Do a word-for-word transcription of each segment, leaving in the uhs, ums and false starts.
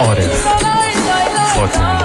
عارف فاطمی.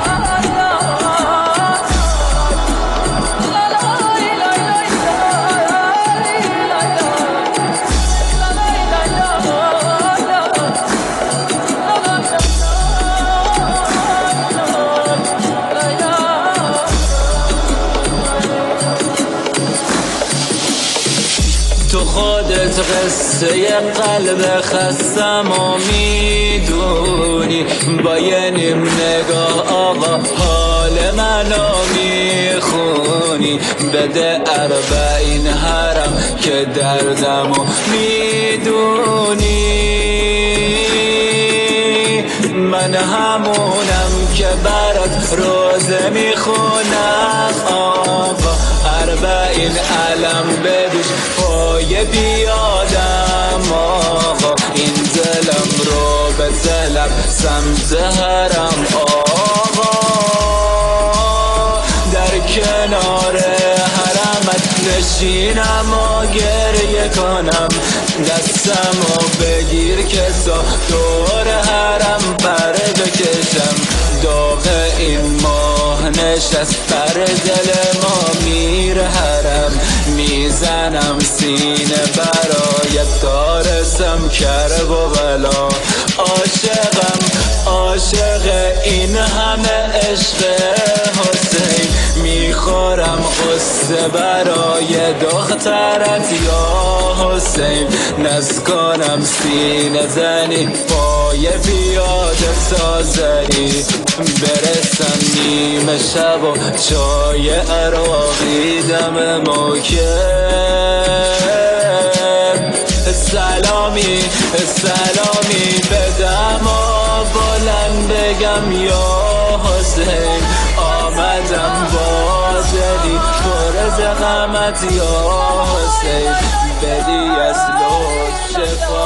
تو خودت قصه قلب خستم و میدونی، با یه نیم نگاه آقا حال منو میخونی. بده اربعین حرم که دردمو میدونی، من همونم که برات روزه میخونم آقا. اربعین علم بدوش پای بیادم آقا، این دلم رو به دلم سمت حرم آقا. در کنار حرمت نشینم و گریه کنم، دستم و بگیر که تا دور حرم پر بکشم. داغ این ماه نشست بر دل ما میر حرم، میزنم سینه برایت دارستم کرب و بلا. عاشقم عاشق این همه عشق حسین، میخورم قصه برای دخترت یا حسین. نسکنم سینه زنی پای بیاده سازنی، برسم نیمه شب و چای عراقی دم موکب. سلامی سلامی بدم و بلند بگم یا حسین، آمدم با دلی پر ز غمت یا حسین. بدی از لطف شفا